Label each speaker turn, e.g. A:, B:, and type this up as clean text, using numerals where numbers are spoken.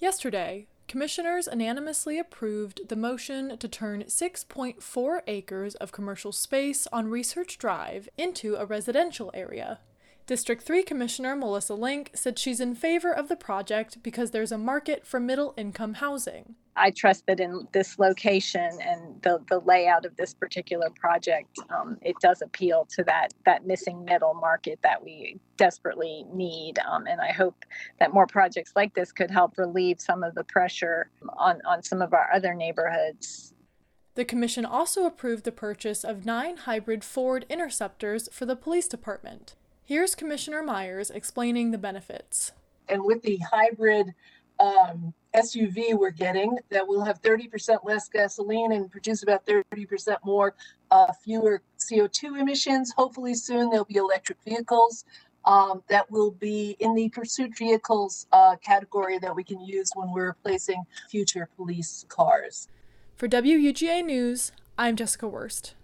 A: Yesterday, commissioners unanimously approved the motion to turn 6.4 acres of commercial space on Research Drive into a residential area. District 3 Commissioner Melissa Link said she's in favor of the project because there's a market for middle-income housing.
B: I trust that in this location and the layout of this particular project, it does appeal to that missing middle market that we desperately need. And I hope that more projects like this could help relieve some of the pressure on some of our other neighborhoods.
A: The commission also approved the purchase of 9 hybrid Ford Interceptors for the police department. Here's Commissioner Myers explaining the benefits.
C: And with the hybrid SUV we're getting, that will have 30% less gasoline and produce about 30% more fewer CO2 emissions. Hopefully soon there'll be electric vehicles that will be in the pursuit vehicles category that we can use when we're replacing future police cars.
A: For WUGA News, I'm Jessica Wurst.